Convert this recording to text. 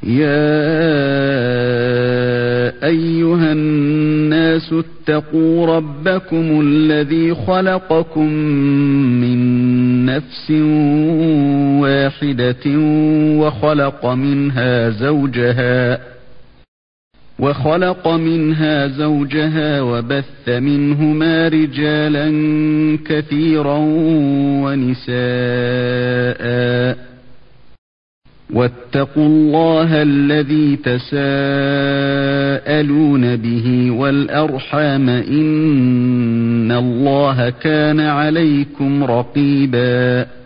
يا أيها الناس اتقوا ربكم الذي خلقكم من نفس واحدة وخلق منها زوجها وبث منهما رجالا كثيرا ونساء واتقوا الله الذي تساءلون به والأرحام إن الله كان عليكم رقيبا